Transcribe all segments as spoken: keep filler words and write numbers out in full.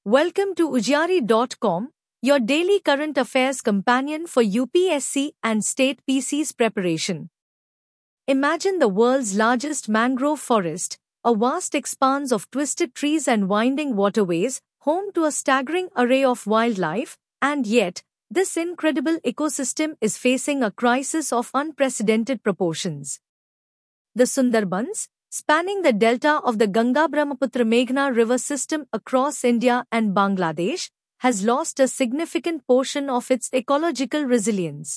Welcome to Ujari dot com, your daily current affairs companion for U P S C and state P C's preparation. Imagine the world's largest mangrove forest, a vast expanse of twisted trees and winding waterways, home to a staggering array of wildlife, and yet, this incredible ecosystem is facing a crisis of unprecedented proportions. The Sundarbans, spanning the delta of the Ganga-Brahmaputra-Meghna river system across India and Bangladesh, has lost a significant portion of its ecological resilience.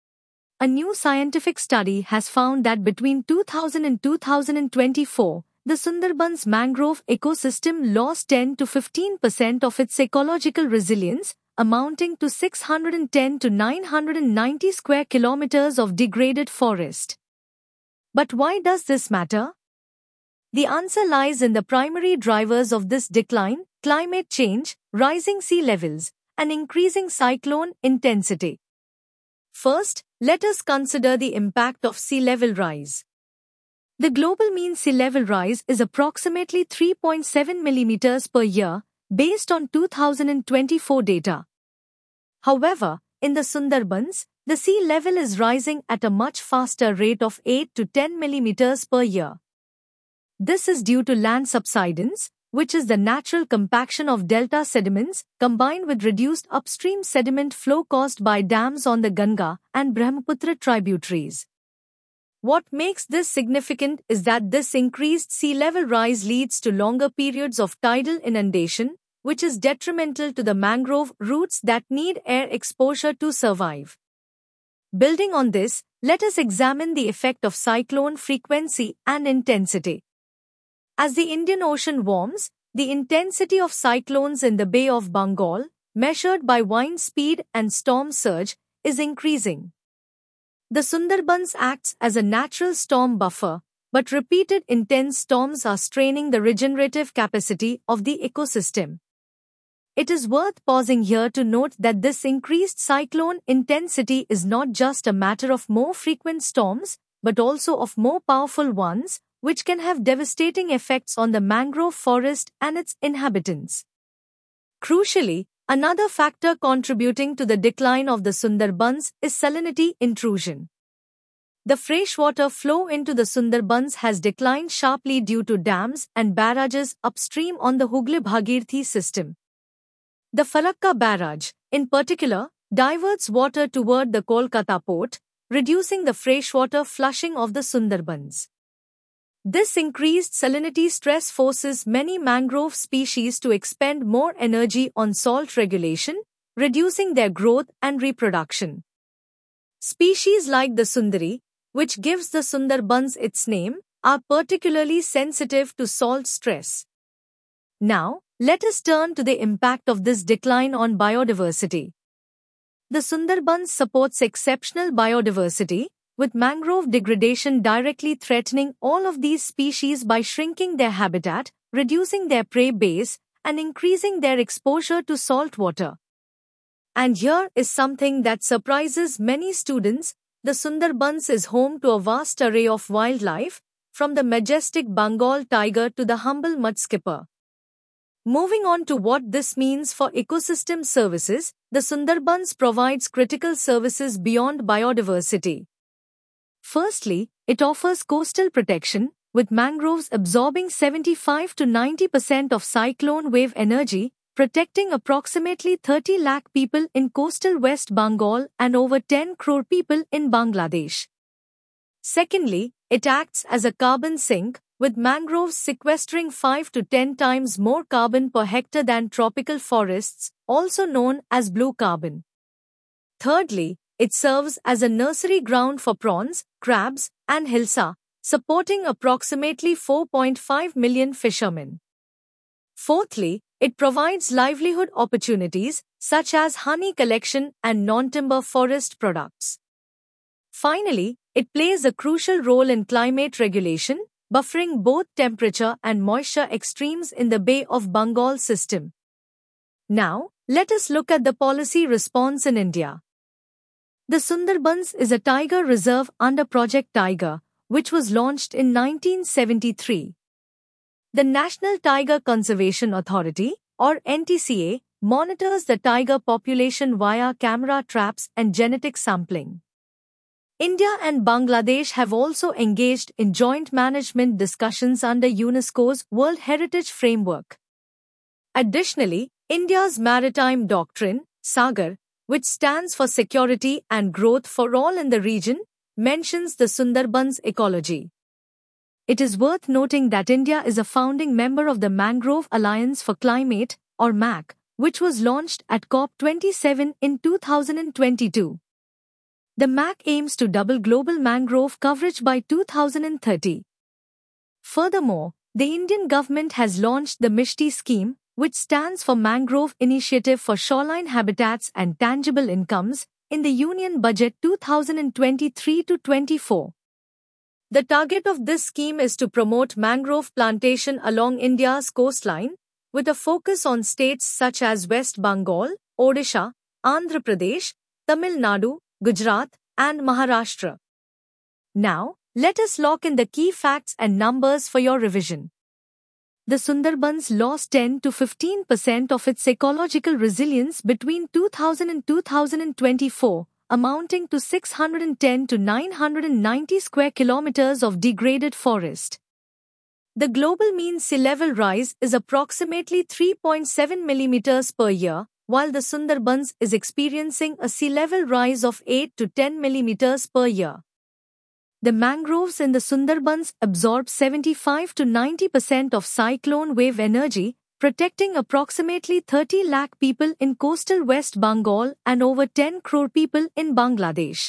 A new scientific study has found that between two thousand and two thousand twenty-four, the Sundarbans mangrove ecosystem lost ten to fifteen percent of its ecological resilience, amounting to six hundred ten to nine hundred ninety square kilometers of degraded forest. But why does this matter? The answer lies in the primary drivers of this decline: climate change, rising sea levels, and increasing cyclone intensity. First, let us consider the impact of sea level rise. The global mean sea level rise is approximately three point seven millimeters per year, based on two thousand twenty-four data. However, in the Sundarbans, the sea level is rising at a much faster rate of eight to ten millimeters per year. This is due to land subsidence, which is the natural compaction of delta sediments, combined with reduced upstream sediment flow caused by dams on the Ganga and Brahmaputra tributaries. What makes this significant is that this increased sea level rise leads to longer periods of tidal inundation, which is detrimental to the mangrove roots that need air exposure to survive. Building on this, let us examine the effect of cyclone frequency and intensity. As the Indian Ocean warms, the intensity of cyclones in the Bay of Bengal, measured by wind speed and storm surge, is increasing. The Sundarbans acts as a natural storm buffer, but repeated intense storms are straining the regenerative capacity of the ecosystem. It is worth pausing here to note that this increased cyclone intensity is not just a matter of more frequent storms, but also of more powerful ones, which can have devastating effects on the mangrove forest and its inhabitants. Crucially, another factor contributing to the decline of the Sundarbans is salinity intrusion. The freshwater flow into the Sundarbans has declined sharply due to dams and barrages upstream on the Hooghly-Bhagirathi system. The Farakka barrage, in particular, diverts water toward the Kolkata port, reducing the freshwater flushing of the Sundarbans. This increased salinity stress forces many mangrove species to expend more energy on salt regulation, reducing their growth and reproduction. Species like the Sundari, which gives the Sundarbans its name, are particularly sensitive to salt stress. Now, let us turn to the impact of this decline on biodiversity. The Sundarbans supports exceptional biodiversity, with mangrove degradation directly threatening all of these species by shrinking their habitat, reducing their prey base, and increasing their exposure to salt water. And here is something that surprises many students: the Sundarbans is home to a vast array of wildlife, from the majestic Bengal tiger to the humble mudskipper. Moving on to what this means for ecosystem services, the Sundarbans provides critical services beyond biodiversity. Firstly, it offers coastal protection, with mangroves absorbing seventy-five to ninety percent of cyclone wave energy, protecting approximately thirty lakh people in coastal West Bengal and over ten crore people in Bangladesh. Secondly, it acts as a carbon sink, with mangroves sequestering five to ten times more carbon per hectare than tropical forests, also known as blue carbon. Thirdly, it serves as a nursery ground for prawns, crabs, and hilsa, supporting approximately four point five million fishermen. Fourthly, it provides livelihood opportunities, such as honey collection and non-timber forest products. Finally, it plays a crucial role in climate regulation, buffering both temperature and moisture extremes in the Bay of Bengal system. Now, let us look at the policy response in India. The Sundarbans is a tiger reserve under Project Tiger, which was launched in nineteen seventy-three. The National Tiger Conservation Authority, or N T C A, monitors the tiger population via camera traps and genetic sampling. India and Bangladesh have also engaged in joint management discussions under UNESCO's World Heritage Framework. Additionally, India's maritime doctrine, Sagar, which stands for security and growth for all in the region, mentions the Sundarbans ecology. It is worth noting that India is a founding member of the Mangrove Alliance for Climate, or M A C, which was launched at COP twenty-seven in two thousand twenty-two. The M A C aims to double global mangrove coverage by two thousand thirty. Furthermore, the Indian government has launched the MISHTI scheme, which stands for Mangrove Initiative for Shoreline Habitats and Tangible Incomes, in the Union Budget two thousand twenty-three to twenty-four. The target of this scheme is to promote mangrove plantation along India's coastline, with a focus on states such as West Bengal, Odisha, Andhra Pradesh, Tamil Nadu, Gujarat, and Maharashtra. Now, let us lock in the key facts and numbers for your revision. The Sundarbans lost ten to fifteen percent of its ecological resilience between two thousand and two thousand twenty-four, amounting to six hundred ten to nine hundred ninety square kilometers of degraded forest. The global mean sea level rise is approximately three point seven millimeters per year, while the Sundarbans is experiencing a sea level rise of eight to ten millimeters per year. The mangroves in the Sundarbans absorb seventy-five to ninety percent of cyclone wave energy, protecting approximately thirty lakh people in coastal West Bengal and over ten crore people in Bangladesh.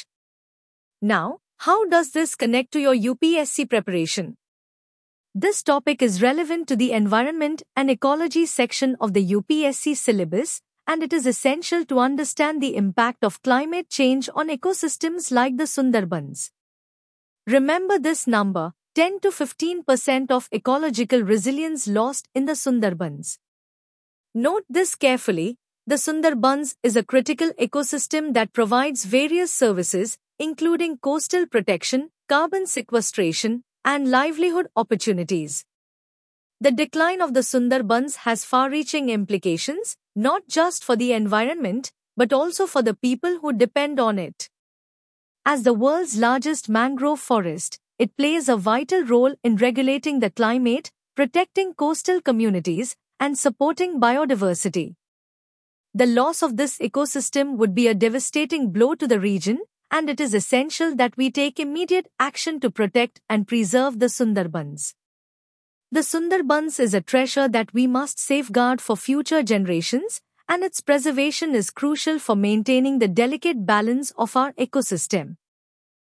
Now, how does this connect to your U P S C preparation? This topic is relevant to the Environment and Ecology section of the U P S C syllabus, and it is essential to understand the impact of climate change on ecosystems like the Sundarbans. Remember this number: ten to fifteen percent of ecological resilience lost in the Sundarbans. Note this carefully: the Sundarbans is a critical ecosystem that provides various services, including coastal protection, carbon sequestration, and livelihood opportunities. The decline of the Sundarbans has far-reaching implications, not just for the environment, but also for the people who depend on it. As the world's largest mangrove forest, it plays a vital role in regulating the climate, protecting coastal communities, and supporting biodiversity. The loss of this ecosystem would be a devastating blow to the region, and it is essential that we take immediate action to protect and preserve the Sundarbans. The Sundarbans is a treasure that we must safeguard for future generations, and its preservation is crucial for maintaining the delicate balance of our ecosystem.